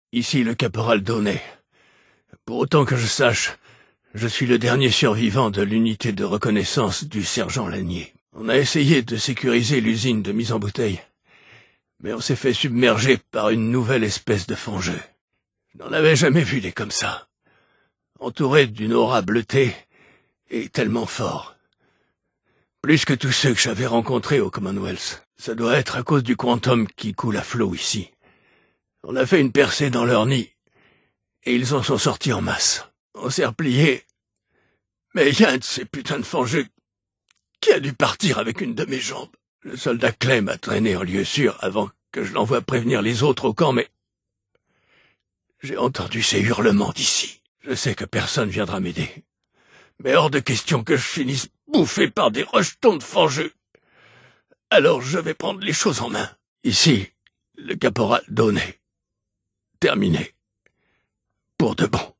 Ici le caporal Donnet. Pour autant que je sache, je suis le dernier survivant de l'unité de reconnaissance du sergent Lanier. On a essayé de sécuriser l'usine de mise en bouteille, mais on s'est fait submerger par une nouvelle espèce de fangeux. Je n'en avais jamais vu des comme ça. Entouré d'une aura bleutée et tellement fort. Plus que tous ceux que j'avais rencontrés au Commonwealth. Ça doit être à cause du quantum qui coule à flot ici. On a fait une percée dans leur nid, et ils en sont sortis en masse. On s'est replié, mais il y a un de ces putains de fangeux qui a dû partir avec une de mes jambes. Le soldat Clay m'a traîné en lieu sûr avant que je l'envoie prévenir les autres au camp, mais j'ai entendu ces hurlements d'ici. Je sais que personne viendra m'aider, mais hors de question que je finisse bouffé par des rejetons de fangeux. Alors je vais prendre les choses en main. Ici, le caporal Donnet. Terminé. Pour de bon.